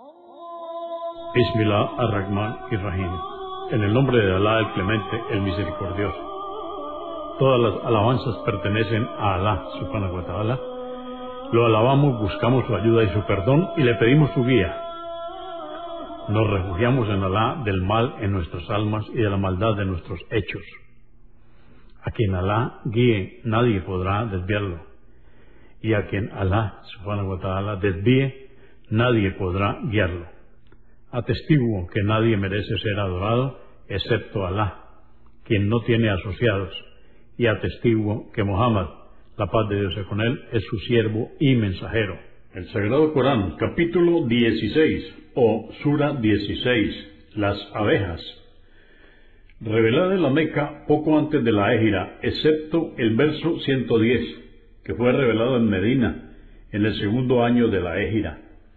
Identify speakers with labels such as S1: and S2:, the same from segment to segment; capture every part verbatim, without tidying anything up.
S1: Bismillah ar-Rahman ir-Rahim. En el nombre de Alá, el Clemente, el Misericordioso. Todas las alabanzas pertenecen a Alá, subhanahu wa ta'ala. Lo alabamos, buscamos su ayuda y su perdón y le pedimos su guía. Nos refugiamos en Alá del mal en nuestras almas y de la maldad de nuestros hechos. A quien Alá guíe, nadie podrá desviarlo. Y a quien Alá, subhanahu wa ta'ala, desvíe, nadie podrá guiarlo. Atestiguo que nadie merece ser adorado excepto Alá, quien no tiene asociados, y atestiguo que Muhammad, la paz de Dios sea con él, es su siervo y mensajero.
S2: El Sagrado Corán, capítulo dieciséis, o Sura dieciséis, las abejas. Revelada en la Meca poco antes de la Égira, excepto el verso ciento diez, que fue revelado en Medina, en el segundo año de la Égira.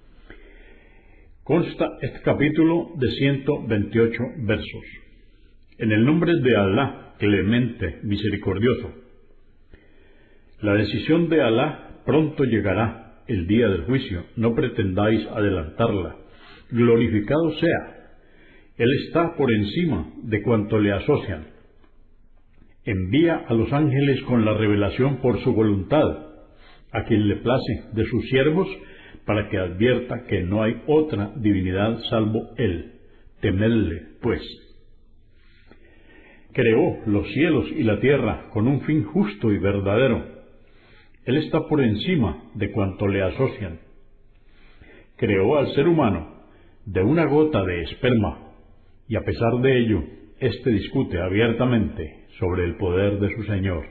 S2: Consta este capítulo de ciento veintiocho versos. En el nombre de Alá, Clemente, Misericordioso. La decisión de Alá pronto llegará, el día del juicio, no pretendáis adelantarla. Glorificado sea. Él está por encima de cuanto le asocian. Envía a los ángeles con la revelación por su voluntad, a quien le place de sus siervos, para que advierta que no hay otra divinidad salvo Él. Temedle, pues. Creó los cielos y la tierra con un fin justo y verdadero. Él está por encima de cuanto le asocian. Creó al ser humano de una gota de esperma, y a pesar de ello, éste discute abiertamente sobre el poder de su Señor.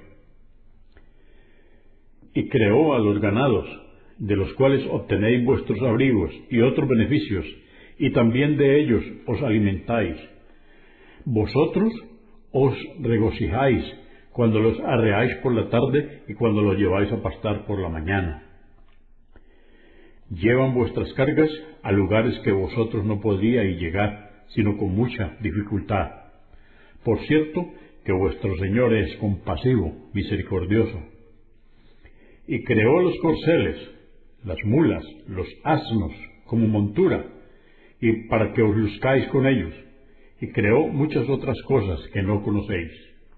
S2: Y creó a los ganados, de los cuales obtenéis vuestros abrigos y otros beneficios, y también de ellos os alimentáis. Vosotros os regocijáis cuando los arreáis por la tarde y cuando los lleváis a pastar por la mañana. Llevan vuestras cargas a lugares que vosotros no podríais llegar, sino con mucha dificultad. Por cierto, que vuestro Señor es compasivo, misericordioso. Y creó los corceles, las mulas, los asnos, como montura, y para que os luzcáis con ellos, y creó muchas otras cosas que no conocéis.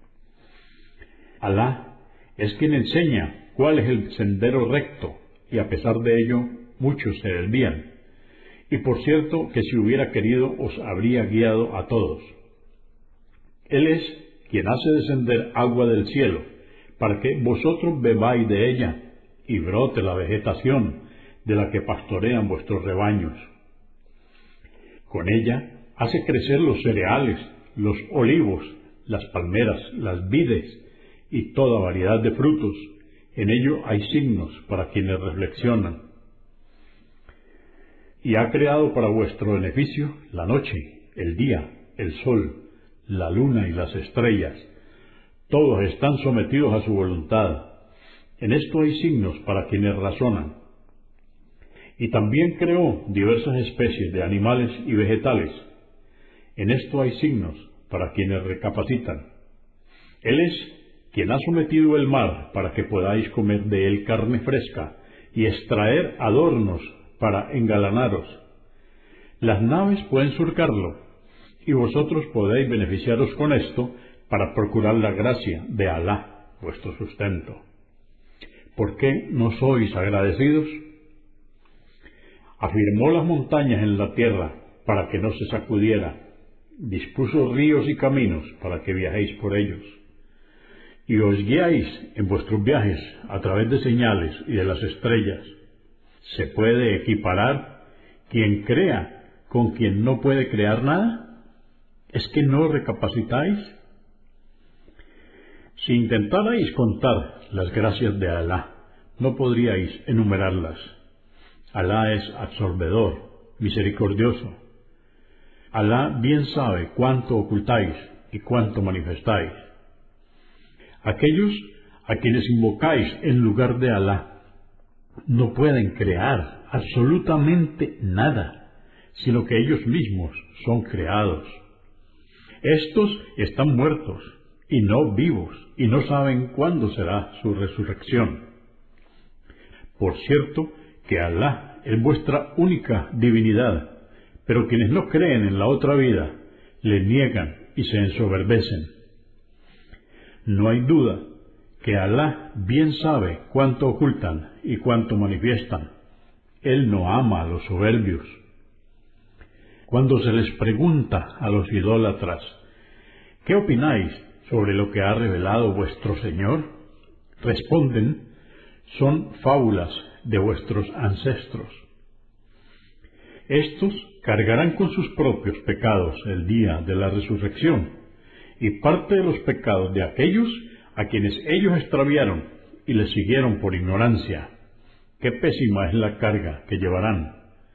S2: Alá es quien enseña cuál es el sendero recto, y a pesar de ello, muchos se desvían. Y por cierto que si hubiera querido os habría guiado a todos. Él es quien hace descender agua del cielo, para que vosotros bebáis de ella, y brote la vegetación de la que pastorean vuestros rebaños. Con ella hace crecer los cereales, los olivos, las palmeras, las vides y toda variedad de frutos. En ello hay signos para quienes reflexionan. Y ha creado para vuestro beneficio la noche, el día, el sol, la luna y las estrellas. Todos están sometidos a su voluntad. En esto hay signos para quienes razonan. Y también creó diversas especies de animales y vegetales. En esto hay signos para quienes recapacitan. Él es quien ha sometido el mar para que podáis comer de él carne fresca y extraer adornos para engalanaros. Las naves pueden surcarlo, y vosotros podéis beneficiaros con esto para procurar la gracia de Alá, vuestro sustento. ¿Por qué no sois agradecidos? Afirmó las montañas en la tierra para que no se sacudiera. Dispuso ríos y caminos para que viajéis por ellos. Y os guiáis en vuestros viajes a través de señales y de las estrellas. ¿Se puede equiparar quien crea con quien no puede crear nada? ¿Es que no recapacitáis? Si intentarais contar las gracias de Alá, no podríais enumerarlas. Alá es absorbedor, misericordioso. Alá bien sabe cuánto ocultáis y cuánto manifestáis. Aquellos a quienes invocáis en lugar de Alá no pueden crear absolutamente nada, sino que ellos mismos son creados. Estos están muertos y no vivos, y no saben cuándo será su resurrección. Por cierto, que Alá es vuestra única divinidad, pero quienes no creen en la otra vida le niegan y se ensoberbecen. No hay duda que Alá bien sabe cuánto ocultan y cuánto manifiestan. Él no ama a los soberbios. Cuando se les pregunta a los idólatras, ¿qué opináis sobre lo que ha revelado vuestro Señor? Responden, son fábulas de vuestros ancestros. Estos cargarán con sus propios pecados el día de la resurrección, y parte de los pecados de aquellos a quienes ellos extraviaron y les siguieron por ignorancia. Qué pésima es la carga que llevarán.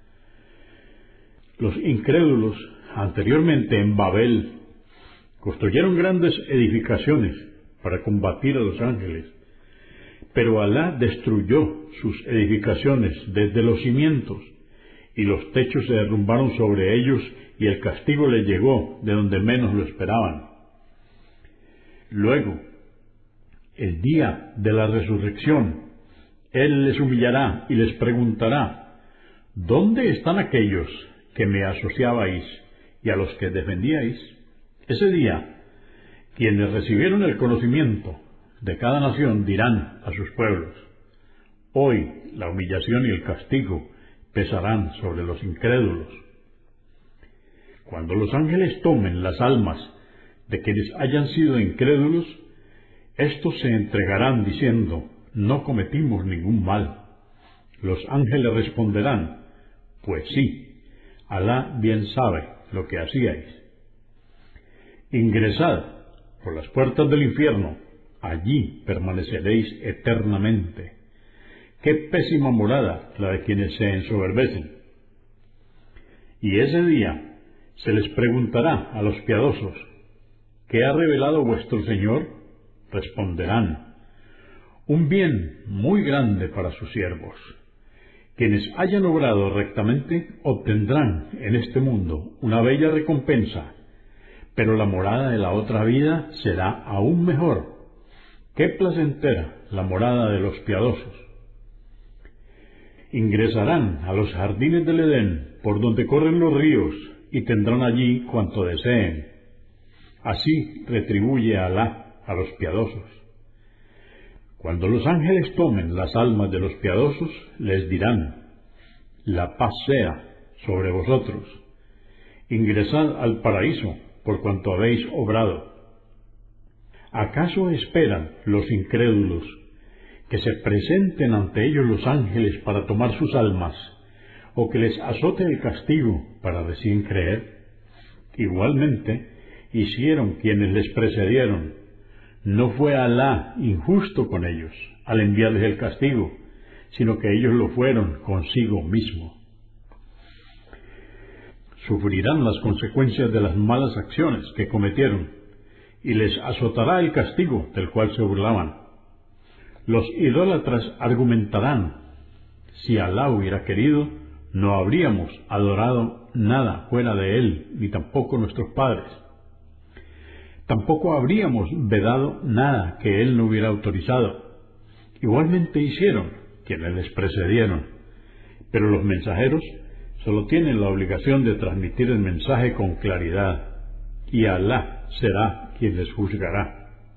S2: Los incrédulos, anteriormente en Babel, construyeron grandes edificaciones para combatir a los ángeles, pero Alá destruyó sus edificaciones desde los cimientos, y los techos se derrumbaron sobre ellos, y el castigo les llegó de donde menos lo esperaban. Luego, el día de la resurrección, Él les humillará y les preguntará, ¿dónde están aquellos que me asociabais y a los que defendíais? Ese día, quienes recibieron el conocimiento de cada nación dirán a sus pueblos, hoy la humillación y el castigo pesarán sobre los incrédulos. Cuando los ángeles tomen las almas de quienes hayan sido incrédulos, estos se entregarán diciendo, no cometimos ningún mal. Los ángeles responderán, pues sí, Alá bien sabe lo que hacíais. Ingresad por las puertas del infierno, allí permaneceréis eternamente. Qué pésima morada la de quienes se ensoberbecen. Y ese día se les preguntará a los piadosos, ¿qué ha revelado vuestro Señor? Responderán, un bien muy grande para sus siervos. Quienes hayan obrado rectamente obtendrán en este mundo una bella recompensa, pero la morada de la otra vida será aún mejor. ¡Qué placentera la morada de los piadosos! Ingresarán a los jardines del Edén, por donde corren los ríos, y tendrán allí cuanto deseen. Así retribuye Alá a los piadosos. Cuando los ángeles tomen las almas de los piadosos, les dirán, la paz sea sobre vosotros. Ingresad al paraíso por cuanto habéis obrado. ¿Acaso esperan los incrédulos que se presenten ante ellos los ángeles para tomar sus almas, o que les azote el castigo para recién creer? Igualmente hicieron quienes les precedieron. No fue Alá injusto con ellos al enviarles el castigo, sino que ellos lo fueron consigo mismo. Sufrirán las consecuencias de las malas acciones que cometieron, y les azotará el castigo del cual se burlaban. Los idólatras argumentarán, si Alá hubiera querido, no habríamos adorado nada fuera de Él, ni tampoco nuestros padres. Tampoco habríamos vedado nada que Él no hubiera autorizado. Igualmente hicieron quienes les precedieron, pero los mensajeros solo tienen la obligación de transmitir el mensaje con claridad, y Alá será quien les juzgará.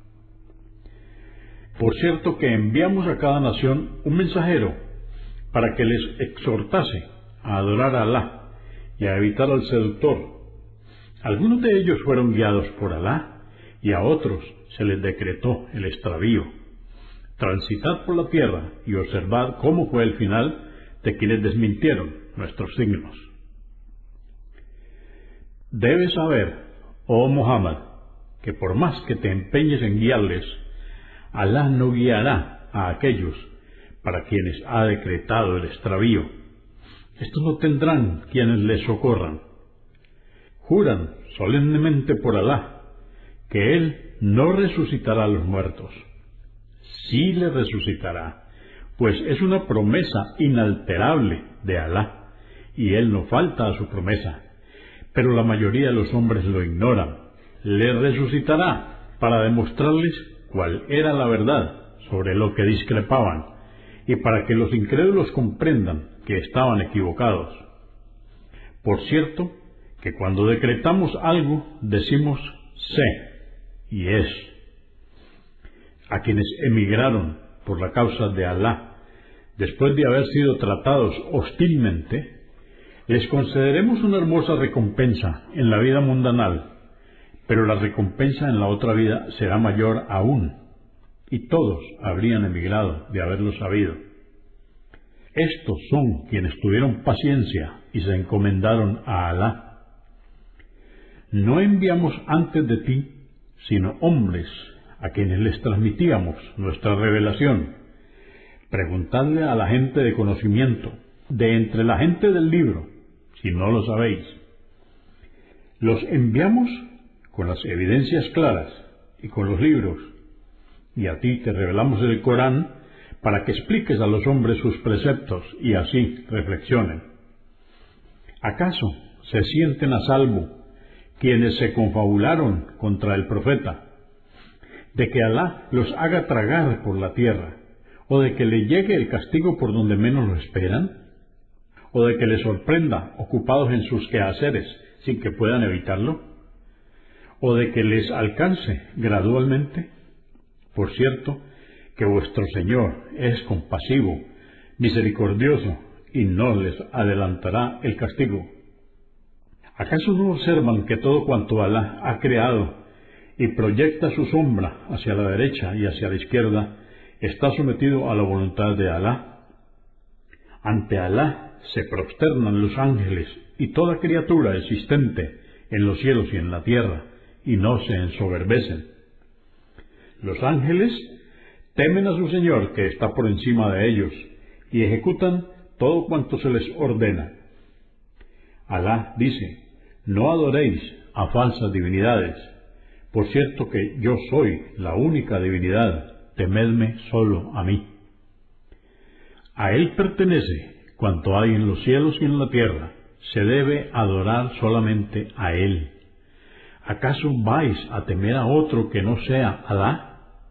S2: Por cierto que enviamos a cada nación un mensajero para que les exhortase a adorar a Alá y a evitar al seductor. Algunos de ellos fueron guiados por Alá, y a otros se les decretó el extravío. Transitad por la tierra y observad cómo fue el final de quienes desmintieron nuestros signos. Debes saber, oh Muhammad, que por más que te empeñes en guiarles, Alá no guiará a aquellos para quienes ha decretado el extravío. Estos no tendrán quienes les socorran. Juran solemnemente por Alá que Él no resucitará a los muertos. Sí les resucitará, pues es una promesa inalterable de Alá, y Él no falta a su promesa. Pero la mayoría de los hombres lo ignoran. Les resucitará para demostrarles cuál era la verdad sobre lo que discrepaban, y para que los incrédulos comprendan que estaban equivocados. Por cierto, que cuando decretamos algo, decimos sé y es. A quienes emigraron por la causa de Alá, después de haber sido tratados hostilmente, les concederemos una hermosa recompensa en la vida mundanal, pero la recompensa en la otra vida será mayor aún, y todos habrían emigrado de haberlo sabido. Estos son quienes tuvieron paciencia y se encomendaron a Alá. No enviamos antes de ti sino hombres a quienes les transmitíamos nuestra revelación. Preguntadle a la gente de conocimiento, de entre la gente del libro, si no lo sabéis. Los enviamos con las evidencias claras y con los libros, y a ti te revelamos el Corán para que expliques a los hombres sus preceptos y así reflexionen. ¿Acaso se sienten a salvo quienes se confabularon contra el profeta, de que Alá los haga tragar por la tierra, o de que le llegue el castigo por donde menos lo esperan, o de que les sorprenda ocupados en sus quehaceres sin que puedan evitarlo, o de que les alcance gradualmente? Por cierto, que vuestro Señor es compasivo, misericordioso, y no les adelantará el castigo. ¿Acaso no observan que todo cuanto Alá ha creado y proyecta su sombra hacia la derecha y hacia la izquierda está sometido a la voluntad de Alá? Ante Alá se prosternan los ángeles y toda criatura existente en los cielos y en la tierra, y no se ensoberbecen. Los ángeles temen a su Señor que está por encima de ellos, y ejecutan todo cuanto se les ordena. Alá dice: no adoréis a falsas divinidades. Por cierto que yo soy la única divinidad, temedme solo a mí. A Él pertenece cuanto hay en los cielos y en la tierra, se debe adorar solamente a Él. ¿Acaso vais a temer a otro que no sea Alá?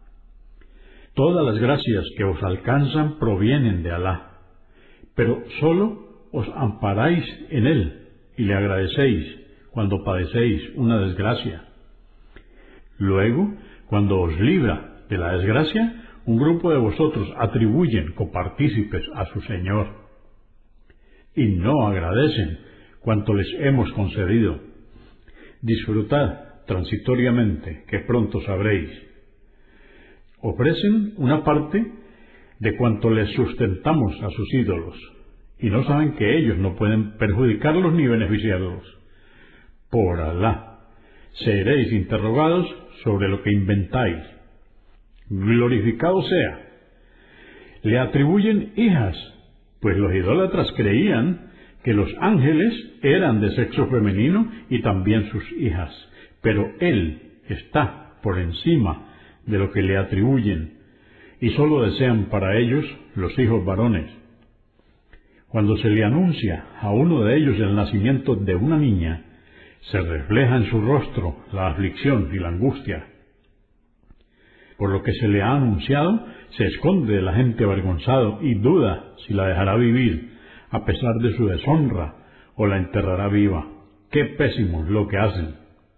S2: Todas las gracias que os alcanzan provienen de Alá, pero solo os amparáis en Él y le agradecéis cuando padecéis una desgracia. Luego, cuando os libra de la desgracia, un grupo de vosotros atribuyen copartícipes a su Señor, y no agradecen cuanto les hemos concedido. Disfrutad transitoriamente, que pronto sabréis. Ofrecen una parte de cuanto les sustentamos a sus ídolos, y no saben que ellos no pueden perjudicarlos ni beneficiarlos. Por Alá, seréis interrogados sobre lo que inventáis. Glorificado sea. Le atribuyen hijas, pues los idólatras creían que los ángeles eran de sexo femenino y también sus hijas, pero Él está por encima de lo que le atribuyen, y sólo desean para ellos los hijos varones. Cuando se le anuncia a uno de ellos el nacimiento de una niña, se refleja en su rostro la aflicción y la angustia. Por lo que se le ha anunciado, se esconde de la gente avergonzado y duda si la dejará vivir, a pesar de su deshonra, o la enterrará viva. ¡Qué pésimo lo que hacen!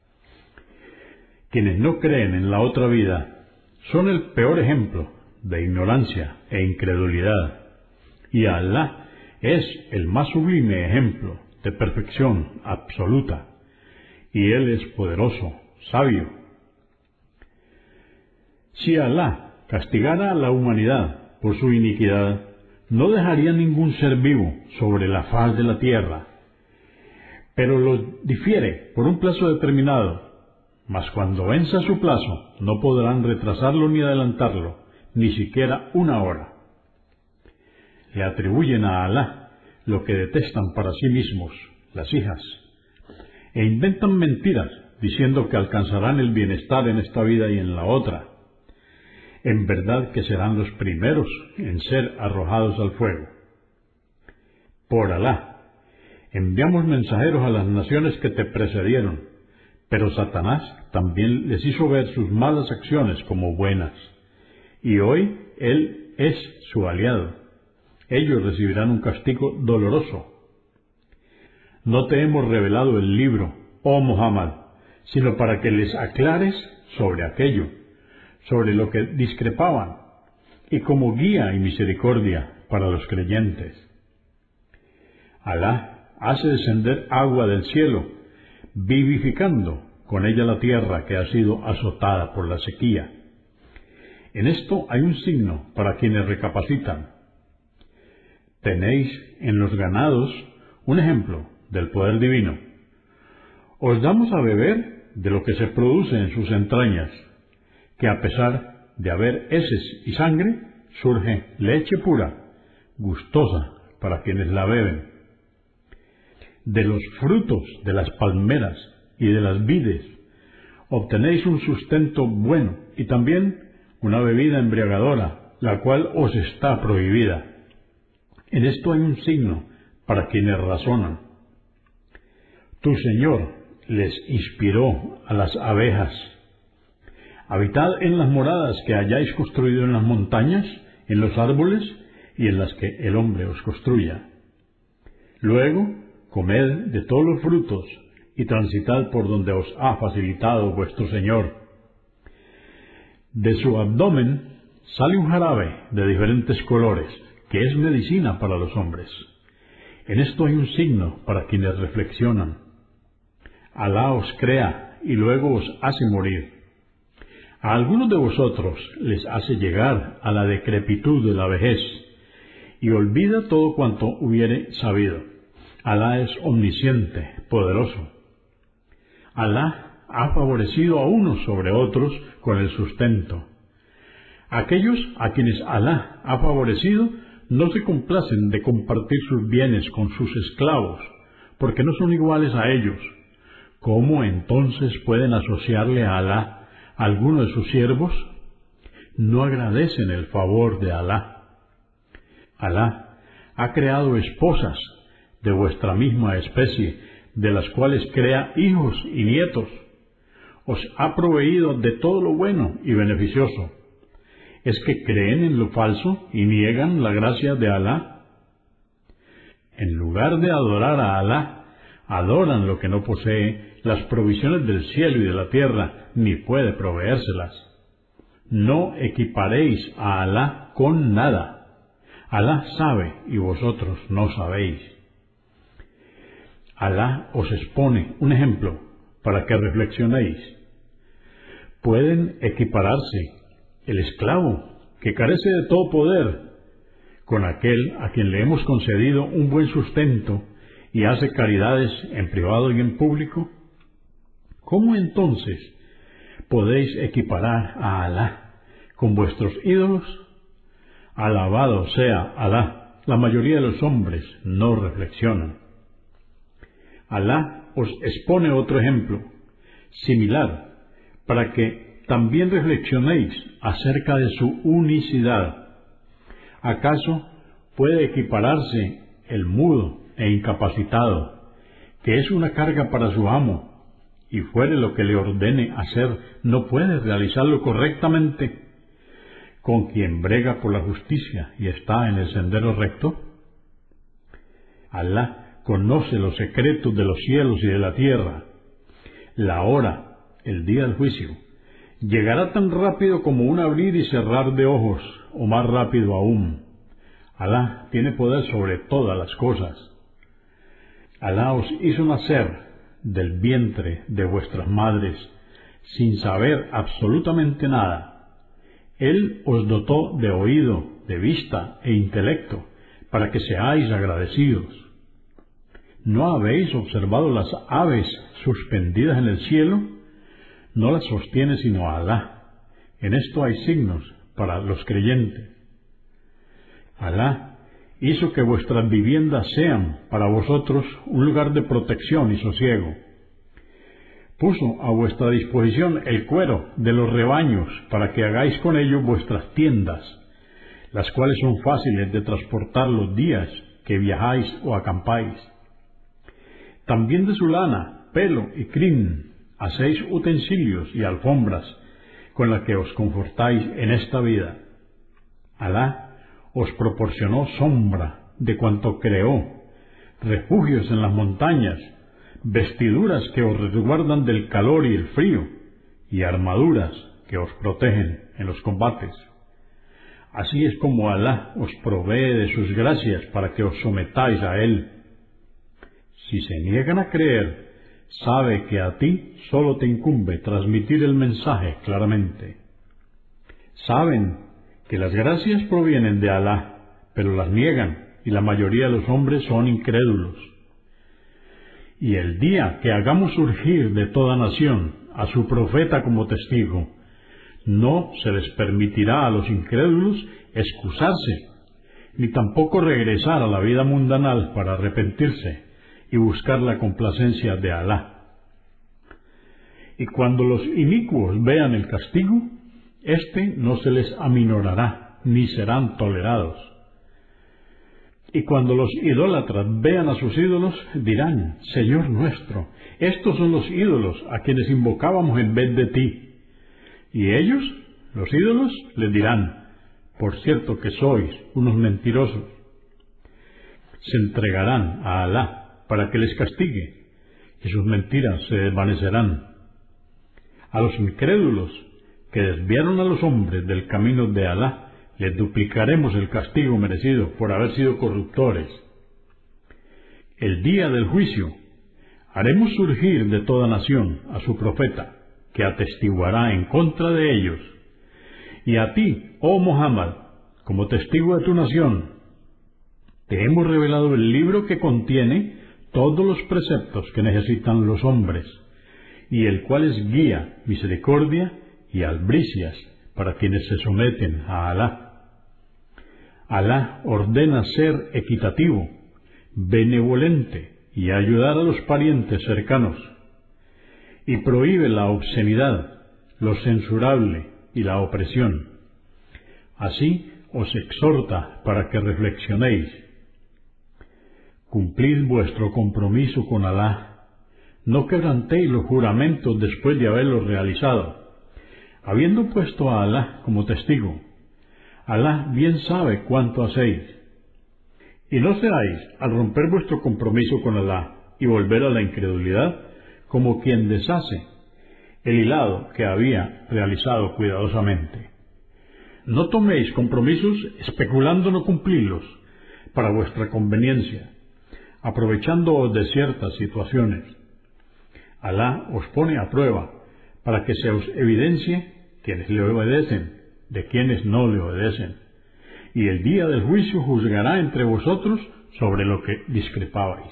S2: Quienes no creen en la otra vida son el peor ejemplo de ignorancia e incredulidad, y Alá es el más sublime ejemplo de perfección absoluta, y Él es poderoso, sabio. Si Alá castigara a la humanidad por su iniquidad, no dejaría ningún ser vivo sobre la faz de la tierra, pero lo difiere por un plazo determinado. Mas cuando venza su plazo, no podrán retrasarlo ni adelantarlo, ni siquiera una hora. Le atribuyen a Alá lo que detestan para sí mismos, las hijas, e inventan mentiras, diciendo que alcanzarán el bienestar en esta vida y en la otra. En verdad que serán los primeros en ser arrojados al fuego. Por Alá, enviamos mensajeros a las naciones que te precedieron, pero Satanás también les hizo ver sus malas acciones como buenas, y hoy él es su aliado. ellos recibirán un castigo doloroso. No te hemos revelado el libro, oh Muhammad, sino para que les aclares sobre aquello, sobre lo que discrepaban, y como guía y misericordia para los creyentes. Alá hace descender agua del cielo, vivificando con ella la tierra que ha sido azotada por la sequía. En esto hay un signo para quienes recapacitan. Tenéis en los ganados un ejemplo del poder divino. Os damos a beber de lo que se produce en sus entrañas, que a pesar de haber heces y sangre, surge leche pura, gustosa para quienes la beben. De los frutos de las palmeras y de las vides obtenéis un sustento bueno y también una bebida embriagadora, la cual os está prohibida. En esto hay un signo para quienes razonan. Tu Señor les inspiró a las abejas. Habitad en las moradas que hayáis construido en las montañas, en los árboles y en las que el hombre os construya. Luego, comed de todos los frutos y transitad por donde os ha facilitado vuestro Señor. De su abdomen sale un jarabe de diferentes colores, que es medicina para los hombres. En esto hay un signo para quienes reflexionan. Alá os crea y luego os hace morir. A algunos de vosotros les hace llegar a la decrepitud de la vejez y olvida todo cuanto hubiere sabido. Alá es omnisciente, poderoso. Alá ha favorecido a unos sobre otros con el sustento. Aquellos a quienes Alá ha favorecido no se complacen de compartir sus bienes con sus esclavos, porque no son iguales a ellos. ¿Cómo entonces pueden asociarle a Alá a alguno de sus siervos? No agradecen el favor de Alá. Alá ha creado esposas de vuestra misma especie, de las cuales crea hijos y nietos. Os ha proveído de todo lo bueno y beneficioso. ¿Es que creen en lo falso y niegan la gracia de Alá? En lugar de adorar a Alá, adoran lo que no posee, las provisiones del cielo y de la tierra, ni puede proveérselas. No equiparéis a Alá con nada. Alá sabe y vosotros no sabéis. Alá os expone un ejemplo para que reflexionéis. Pueden equipararse el esclavo, que carece de todo poder, con aquel a quien le hemos concedido un buen sustento y hace caridades en privado y en público. ¿Cómo entonces podéis equiparar a Alá con vuestros ídolos? Alabado sea Alá. La mayoría de los hombres no reflexionan. Alá os expone otro ejemplo, similar, para que también reflexionéis acerca de su unicidad. ¿Acaso puede equipararse el mudo e incapacitado, que es una carga para su amo, y fuere lo que le ordene hacer, no puede realizarlo correctamente, con quien brega por la justicia y está en el sendero recto? Alá conoce los secretos de los cielos y de la tierra. La hora, el día del juicio, llegará tan rápido como un abrir y cerrar de ojos, o más rápido aún. Alá tiene poder sobre todas las cosas. Alá os hizo nacer del vientre de vuestras madres, sin saber absolutamente nada. Él os dotó de oído, de vista e intelecto, para que seáis agradecidos. ¿No habéis observado las aves suspendidas en el cielo? No las sostiene sino Alá. En esto hay signos para los creyentes. Alá hizo que vuestras viviendas sean para vosotros un lugar de protección y sosiego. Puso a vuestra disposición el cuero de los rebaños para que hagáis con ello vuestras tiendas, las cuales son fáciles de transportar los días que viajáis o acampáis. También de su lana, pelo y crin hacéis utensilios y alfombras con las que os confortáis en esta vida. Alá os proporcionó sombra de cuanto creó, refugios en las montañas, vestiduras que os resguardan del calor y el frío, y armaduras que os protegen en los combates. Así es como Alá os provee de sus gracias para que os sometáis a Él. Si se niegan a creer, sabe que a ti solo te incumbe transmitir el mensaje claramente. Saben que las gracias provienen de Alá, pero las niegan, y la mayoría de los hombres son incrédulos. Y el día que hagamos surgir de toda nación a su profeta como testigo, no se les permitirá a los incrédulos excusarse, ni tampoco regresar a la vida mundanal para arrepentirse y buscar la complacencia de Alá. Y cuando los inicuos vean el castigo, éste no se les aminorará, ni serán tolerados. Y cuando los idólatras vean a sus ídolos, dirán: Señor nuestro, estos son los ídolos a quienes invocábamos en vez de ti. Y ellos, los ídolos, les dirán: por cierto que sois unos mentirosos. Se entregarán a Alá para que les castigue, y sus mentiras se desvanecerán. A los incrédulos que desviaron a los hombres del camino de Alá, les duplicaremos el castigo merecido por haber sido corruptores. El día del juicio haremos surgir de toda nación a su profeta, que atestiguará en contra de ellos. Y a ti, oh Muhammad, como testigo de tu nación, te hemos revelado el libro que contiene todos los preceptos que necesitan los hombres, y el cual es guía, misericordia y albricias para quienes se someten a Alá. Alá ordena ser equitativo, benevolente y ayudar a los parientes cercanos, y prohíbe la obscenidad, lo censurable y la opresión. Así os exhorta para que reflexionéis. Cumplid vuestro compromiso con Alá. No quebrantéis los juramentos después de haberlos realizado, habiendo puesto a Alá como testigo. Alá bien sabe cuánto hacéis. Y no seáis, al romper vuestro compromiso con Alá y volver a la incredulidad, como quien deshace el hilado que había realizado cuidadosamente. No toméis compromisos especulando no cumplirlos para vuestra conveniencia, aprovechándoos de ciertas situaciones. Alá os pone a prueba para que se os evidencie quienes le obedecen de quienes no le obedecen, y el día del juicio juzgará entre vosotros sobre lo que discrepabais.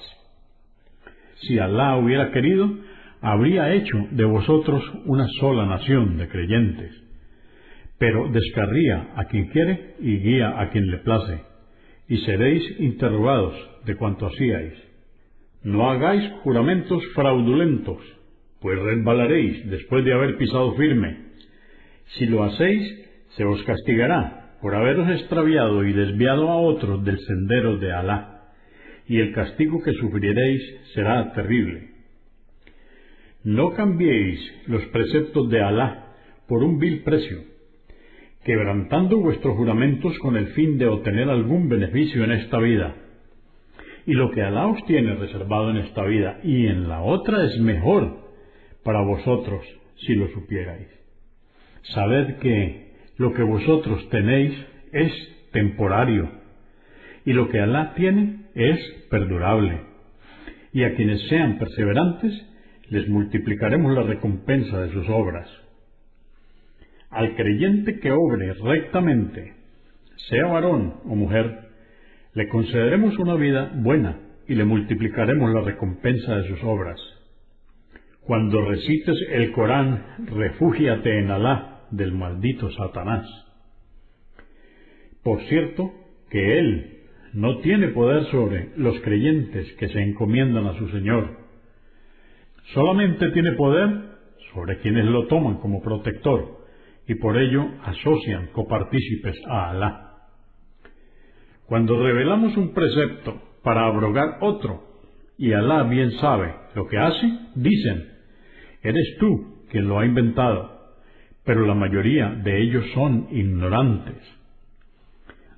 S2: Si Alá hubiera querido, habría hecho de vosotros una sola nación de creyentes, pero descarría a quien quiere y guía a quien le place, y seréis interrogados de cuanto hacíais. No hagáis juramentos fraudulentos, pues resbalaréis después de haber pisado firme. Si lo hacéis, se os castigará por haberos extraviado y desviado a otros del sendero de Alá, y el castigo que sufriréis será terrible. No cambiéis los preceptos de Alá por un vil precio, quebrantando vuestros juramentos con el fin de obtener algún beneficio en esta vida. Y lo que Alá os tiene reservado en esta vida y en la otra es mejor para vosotros si lo supierais. Sabed que lo que vosotros tenéis es temporario, y lo que Alá tiene es perdurable. Y a quienes sean perseverantes, les multiplicaremos la recompensa de sus obras. Al creyente que obre rectamente, sea varón o mujer, le concederemos una vida buena y le multiplicaremos la recompensa de sus obras. Cuando recites el Corán, refúgiate en Alá del maldito Satanás. Por cierto, que él no tiene poder sobre los creyentes que se encomiendan a su Señor. Solamente tiene poder sobre quienes lo toman como protector y por ello asocian copartícipes a Alá. Cuando revelamos un precepto para abrogar otro, y Alá bien sabe lo que hace, dicen: eres tú quien lo ha inventado, pero la mayoría de ellos son ignorantes.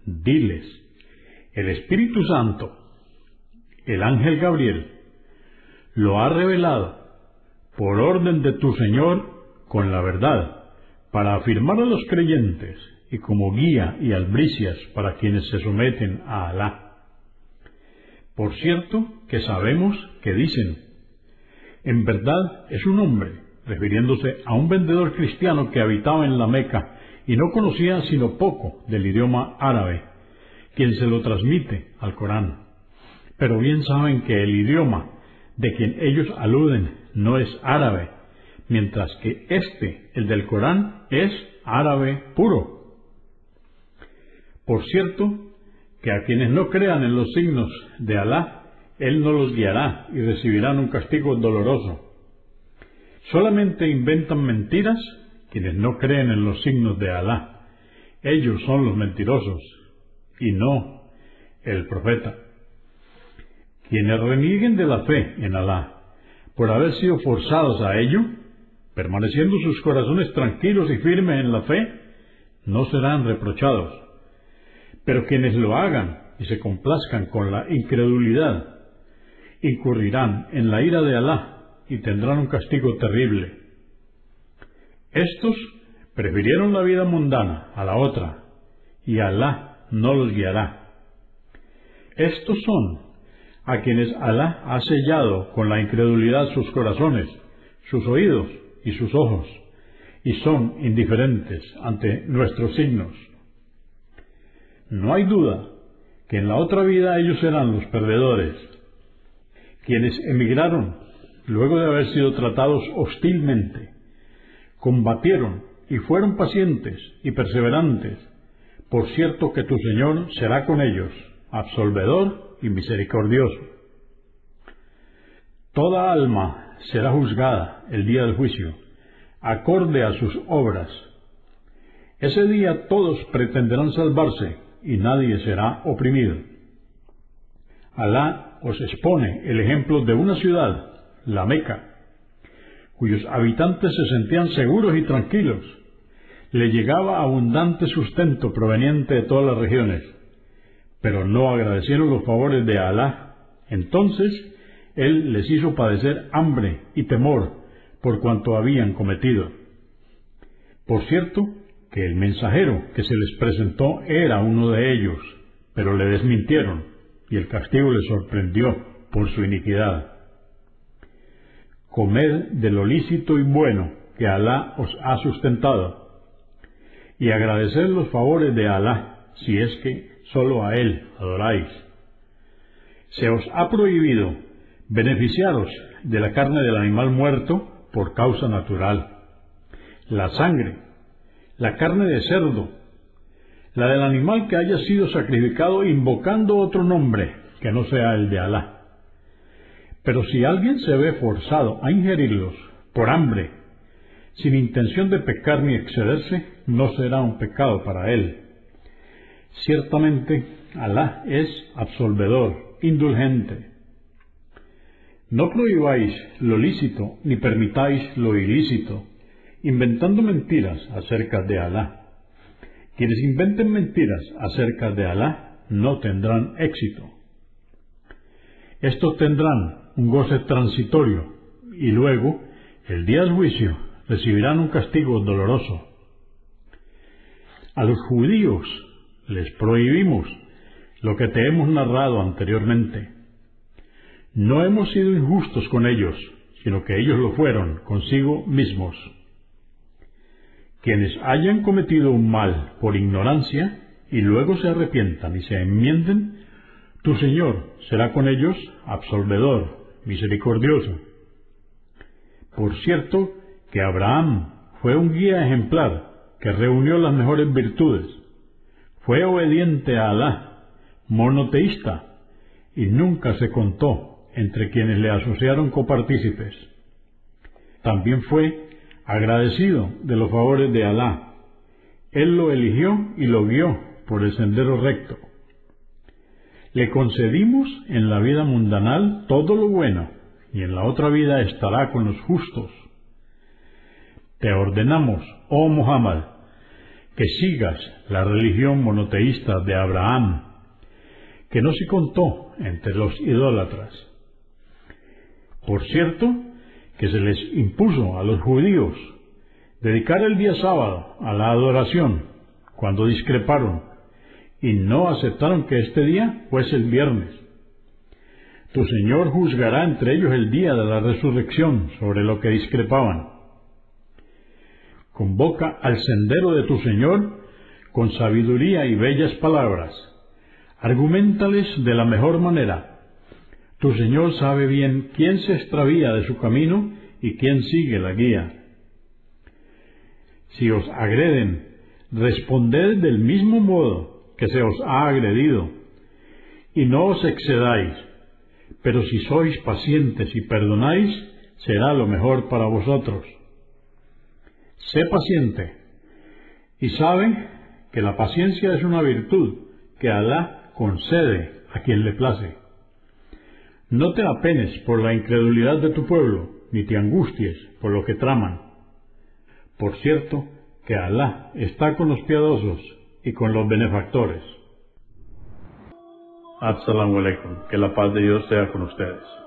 S2: diles, el Espíritu Santo, el ángel Gabriel, lo ha revelado por orden de tu Señor con la verdad, para afirmar a los creyentes y como guía y albricias para quienes se someten a Alá. Por cierto que sabemos que dicen, en verdad es un hombre, refiriéndose a un vendedor cristiano que habitaba en la Meca y no conocía sino poco del idioma árabe, quien se lo transmite al Corán. Pero bien saben que el idioma de quien ellos aluden no es árabe, mientras que este, el del Corán, es árabe puro. Por cierto, que a quienes no crean en los signos de Alá, Él no los guiará y recibirán un castigo doloroso. Solamente inventan mentiras quienes no creen en los signos de Alá. Ellos son los mentirosos, y no el profeta. Quienes renieguen de la fe en Alá, por haber sido forzados a ello, permaneciendo sus corazones tranquilos y firmes en la fe, no serán reprochados. Pero quienes lo hagan y se complazcan con la incredulidad, incurrirán en la ira de Alá y tendrán un castigo terrible. Estos prefirieron la vida mundana a la otra, y Alá no los guiará. Estos son a quienes Alá ha sellado con la incredulidad sus corazones, sus oídos y sus ojos, y son indiferentes ante nuestros signos. No hay duda que en la otra vida ellos serán los perdedores, quienes emigraron luego de haber sido tratados hostilmente, combatieron y fueron pacientes y perseverantes. Por cierto que tu Señor será con ellos, absolvedor y misericordioso. Toda alma será juzgada el día del juicio, acorde a sus obras. Ese día todos pretenderán salvarse y nadie será oprimido. Alá os expone el ejemplo de una ciudad, la Meca, cuyos habitantes se sentían seguros y tranquilos. Le llegaba abundante sustento proveniente de todas las regiones, pero no agradecieron los favores de Alá. Entonces Él les hizo padecer hambre y temor por cuanto habían cometido. Por cierto, que el mensajero que se les presentó era uno de ellos, pero le desmintieron, y el castigo les sorprendió por su iniquidad. Comed de lo lícito y bueno que Alá os ha sustentado, y agradeced los favores de Alá, si es que sólo a Él adoráis. Se os ha prohibido beneficiaros de la carne del animal muerto por causa natural, la sangre, la carne de cerdo, la del animal que haya sido sacrificado invocando otro nombre que no sea el de Alá. Pero si alguien se ve forzado a ingerirlos por hambre, sin intención de pecar ni excederse, no será un pecado para él. Ciertamente, Alá es absolvedor, indulgente. No prohibáis lo lícito ni permitáis lo ilícito, inventando mentiras acerca de Alá. Quienes inventen mentiras acerca de Alá no tendrán éxito. Estos tendrán un goce transitorio y luego, el día del juicio, recibirán un castigo doloroso. A los judíos les prohibimos lo que te hemos narrado anteriormente. No hemos sido injustos con ellos, sino que ellos lo fueron consigo mismos. Quienes hayan cometido un mal por ignorancia y luego se arrepientan y se enmienden, tu Señor será con ellos absolvedor, misericordioso. Por cierto que Abraham fue un guía ejemplar que reunió las mejores virtudes. Fue obediente a Alá, monoteísta, y nunca se contó entre quienes le asociaron copartícipes. También fue agradecido de los favores de Alá. Él lo eligió y lo guió por el sendero recto. Le concedimos en la vida mundanal todo lo bueno, y en la otra vida estará con los justos. Te ordenamos, oh Muhammad, que sigas la religión monoteísta de Abraham, que no se contó entre los idólatras. Por cierto, que se les impuso a los judíos dedicar el día sábado a la adoración, cuando discreparon, y no aceptaron que este día fuese el viernes. Tu Señor juzgará entre ellos el día de la resurrección sobre lo que discrepaban. Convoca al sendero de tu Señor con sabiduría y bellas palabras. Argumentales de la mejor manera. Tu Señor sabe bien quién se extravía de su camino y quién sigue la guía. Si os agreden, responded del mismo modo que se os ha agredido, y no os excedáis, pero si sois pacientes y perdonáis, será lo mejor para vosotros. Sé paciente, y sabe que la paciencia es una virtud que Alá concede a quien le place. No te apenes por la incredulidad de tu pueblo, ni te angusties por lo que traman. Por cierto, que Alá está con los piadosos y con los benefactores.
S1: Assalamu alaikum, que la paz de Dios sea con ustedes.